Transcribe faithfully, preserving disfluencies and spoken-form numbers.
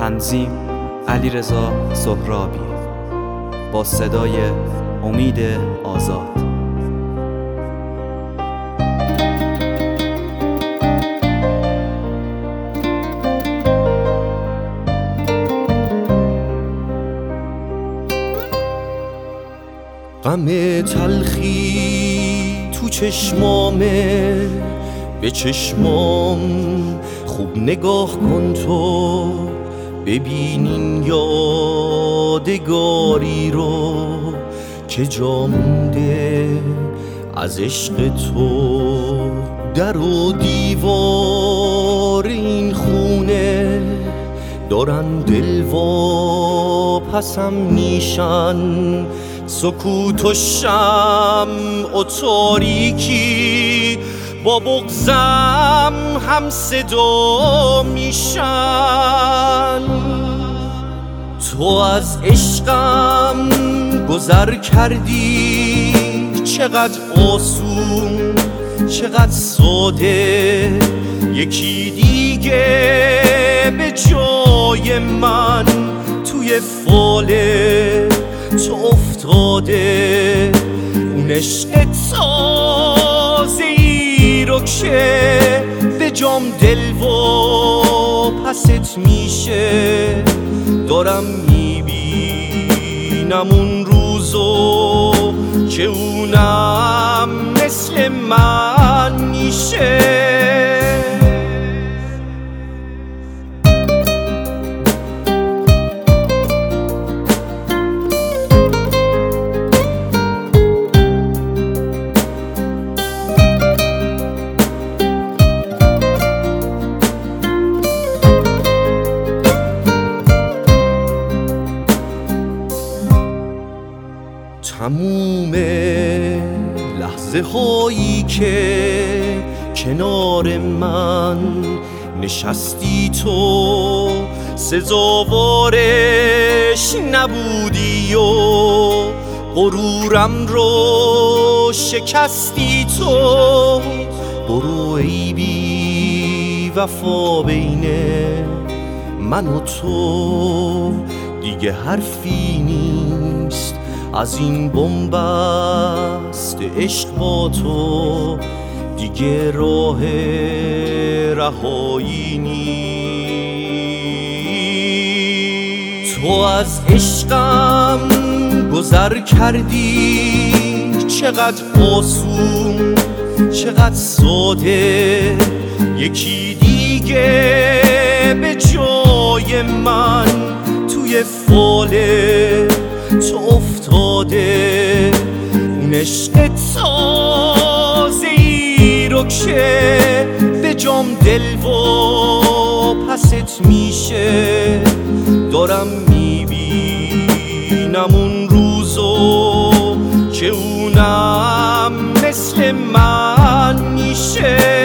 تنظیم علیرضا سهرابی با صدای امید آزاد. غم تلخی تو چشمامه، به چشمام خوب نگاه کن تو، ببینین یادگاری رو که جا مونده از عشق تو. در و دیوار این خونه دارن دلواپسم میشن، سکوت و شمع و تاریکی با بغضم هم صدا میشن. تو از عشقم گذر کردی، چقدر آسون چقدر ساده، یکی دیگه به جای من توی فاله تو افتاده. اون عشق تازه ای رو که به جام دل و پست میشه، دارم میبینم اون روزو که اونم مثل من میشه. تموم لحظه هایی که کنار من نشستی تو، سزاوارش نبودی و غرورم رو شکستی تو. برو ای بی وفا بین من و تو، دیگه حرفی نیست از این بنبست عشق با تو، دیگه راه رهایی نیست. تو از عشقم گذر کردی، چقدر آسون چقدر ساده، یکی دیگه به جای من توی فاله تو افتاده. اون عشق تازه ای رو که به جام دل و پست میشه، دارم میبینم اون روزو که اونم مثل من میشه.